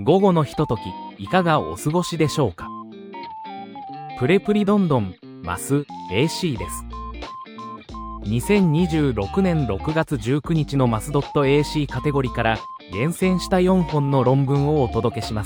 午後のひととき、いかがお過ごしでしょうか。プレプリどんどん、マス、AC です。2026年6月19日のマス .ac カテゴリーから厳選した4本の論文をお届けします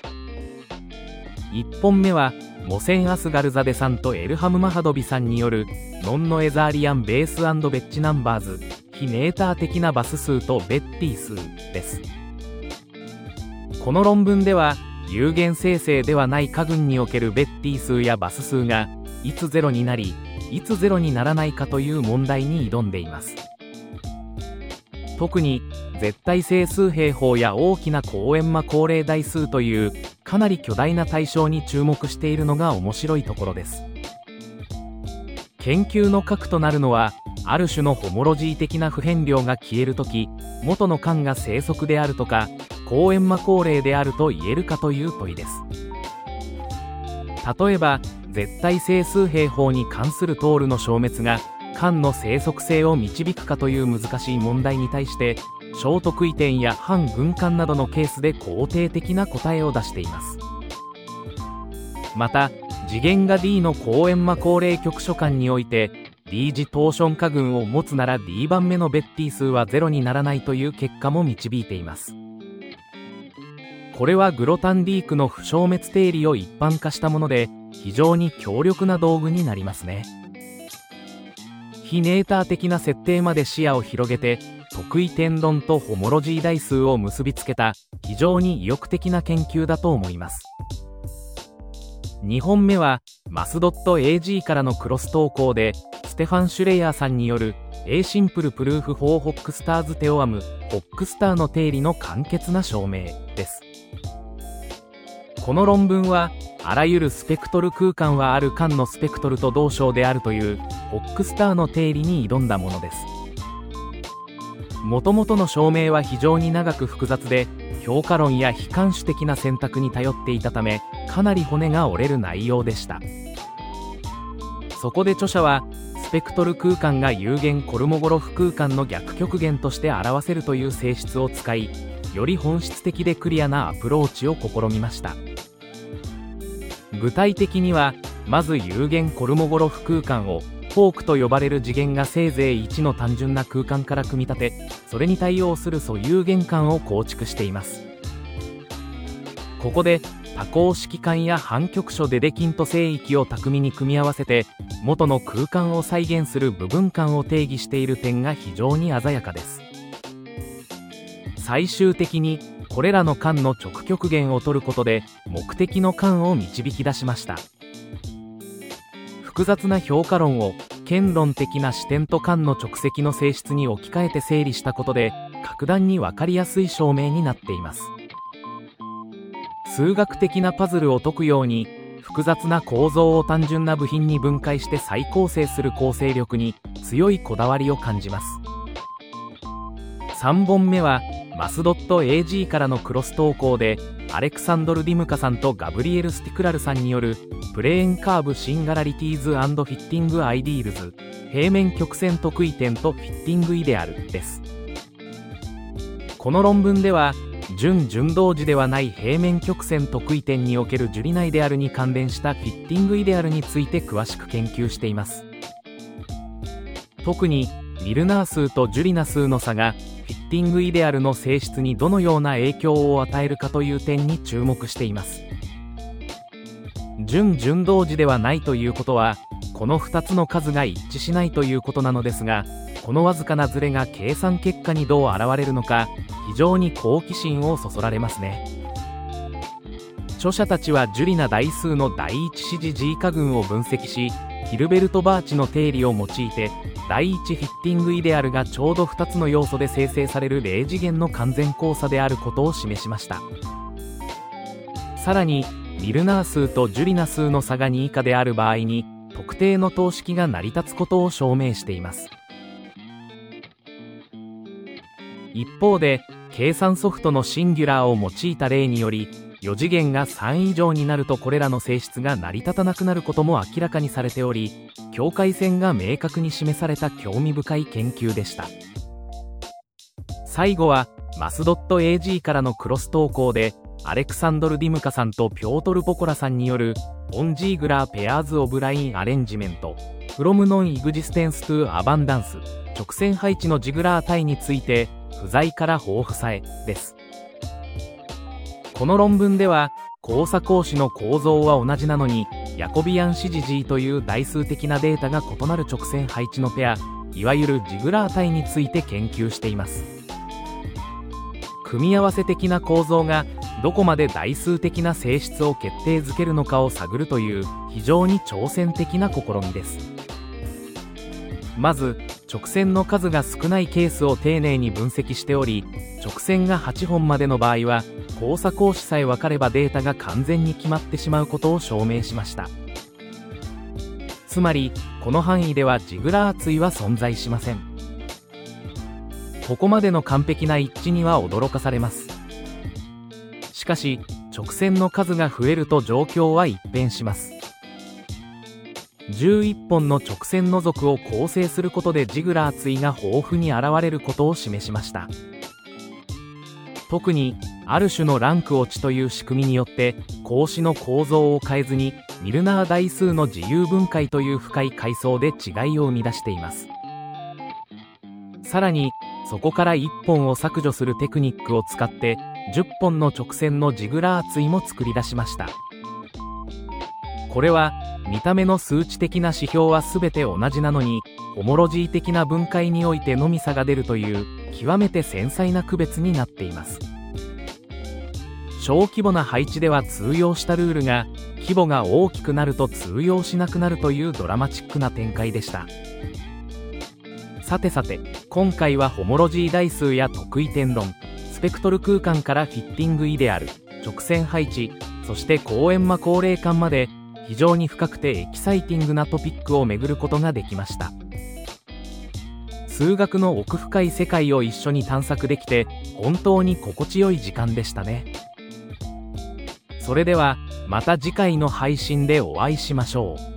。1本目は、モセン・アスガルザデさんとエルハム・マハドビさんによるノンノエザーリアン・ベース&ベッジ・ナンバーズ、非ネーター的なバス数とベッティ数です。この論文では、有限生成ではない家群におけるベッティ数やバス数がいつ0になり、いつ0にならないかという問題に挑んでいます。特に絶対整数平方や大きなコーエンマ高齢代数というかなり巨大な対象に注目しているのが面白いところです。研究の核となるのは、ある種のホモロジー的な不変量が消えるとき、元の間が生息であるとかコーエンマ高齢であると言えるかという問いです。例えば絶対整数平方に関するトールの消滅が間の生息性を導くかという難しい問題に対して、小得意点や半群間などのケースで肯定的な答えを出しています。また次元が D のコーエンマ高齢局所間において D 次トーション家群を持つなら D 番目のベッティ数は0にならないという結果も導いています。これはグロタンディークの不消滅定理を一般化したもので、非常に強力な道具になりますね。非ネーター的な設定まで視野を広げて、特異点論とホモロジー代数を結びつけた非常に意欲的な研究だと思います。2本目はマス .ag からのクロス投稿で、ステファン・シュレイヤーさんによる A シンプルプルーフ・フォー・ホックスターズ・テオアム・ホックスターの定理の簡潔な証明です。この論文は、あらゆるスペクトル空間はある間のスペクトルと同称であるというホックスターの定理に挑んだものです。もともとの証明は非常に長く複雑で、評価論や非干種的な選択に頼っていたため、かなり骨が折れる内容でした。そこで著者は、スペクトル空間が有限コルモゴロフ空間の逆極限として表せるという性質を使い、より本質的でクリアなアプローチを試みました。具体的には、まず有限コルモゴロフ空間をフォークと呼ばれる次元がせいぜい1の単純な空間から組み立て、それに対応する素有限間を構築しています。ここで多項式間や半局所デデキント聖域を巧みに組み合わせて、元の空間を再現する部分間を定義している点が非常に鮮やかです。最終的にこれらの間の直極限を取ることで目的の間を導き出しました。複雑な評価論を権論的な視点と間の直積の性質に置き換えて整理したことで、格段に分かりやすい証明になっています。数学的なパズルを解くように、複雑な構造を単純な部品に分解して再構成する構成力に強いこだわりを感じます。3本目はマス .ag からのクロス投稿で、アレクサンドル・ディムカさんとガブリエル・スティクラルさんによるプレーンカーブシンガラリティーズ&フィッティング・アイディールズ、平面曲線特異点とフィッティングイデアルです。この論文では、準動時ではない平面曲線特異点におけるジュリナイデアルに関連したフィッティングイデアルについて詳しく研究しています。特にミルナー数とジュリナ数の差がフィッティングイデアルの性質にどのような影響を与えるかという点に注目しています。準動時ではないということは、この2つの数が一致しないということなのですが、このわずかなズレが計算結果にどう現れるのか、非常に好奇心をそそられますね。著者たちはジュリナ代数の第一指示 G 化群を分析し、ヒルベルト・バーチの定理を用いて、第一フィッティングイデアルがちょうど2つの要素で生成される0次元の完全交差であることを示しました。さらにミルナー数とジュリナ数の差が2以下である場合に、特定の等式が成り立つことを証明しています。一方で、計算ソフトのシンギュラーを用いた例により、4次元が3以上になるとこれらの性質が成り立たなくなることも明らかにされており、境界線が明確に示された興味深い研究でした。最後はマス .ag からのクロス投稿で、 アレクサンドル・ディムカさんとピョートル・ポコラさんによるオン・ジーグラー・ペアーズ・オブ・ライン・アレンジメント From Non-Existence to Abundance 直線配置のジグラー体について不在から豊富さへです。この論文では交差格子の構造は同じなのにヤコビアン指示 G という代数的なデータが異なる直線配置のペア、いわゆるジグラー体について研究しています。組み合わせ的な構造がどこまで代数的な性質を決定づけるのかを探るという非常に挑戦的な試みです。まず直線の数が少ないケースを丁寧に分析しており、直線が8本までの場合は交差格子さえ分かればデータが完全に決まってしまうことを証明しました。つまりこの範囲ではジグラー対は存在しません。ここまでの完璧な一致には驚かされます。しかし直線の数が増えると状況は一変します。11本の直線の属を構成することでジグラー対が豊富に現れることを示しました。特にある種のランク落ちという仕組みによって格子の構造を変えずにミルナー代数の自由分解という深い階層で違いを生み出しています。さらにそこから1本を削除するテクニックを使って10本の直線のジグラー対も作り出しました。これは見た目の数値的な指標は全て同じなのにホモロジー的な分解においてのみ差が出るという極めて繊細な区別になっています。小規模な配置では通用したルールが規模が大きくなると通用しなくなるというドラマチックな展開でした。さてさて、今回はホモロジー代数や特異点論、スペクトル空間からフィッティングイデアル、直線配置、そして公円魔高齢感まで非常に深くてエキサイティングなトピックを巡ることができました。数学の奥深い世界を一緒に探索できて本当に心地よい時間でしたね。それではまた次回の配信でお会いしましょう。